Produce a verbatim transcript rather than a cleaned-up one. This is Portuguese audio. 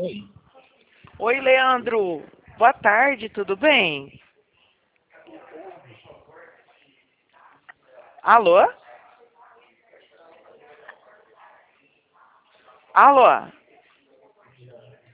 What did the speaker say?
Oi. Oi, Leandro. Boa tarde, tudo bem? Alô? Alô?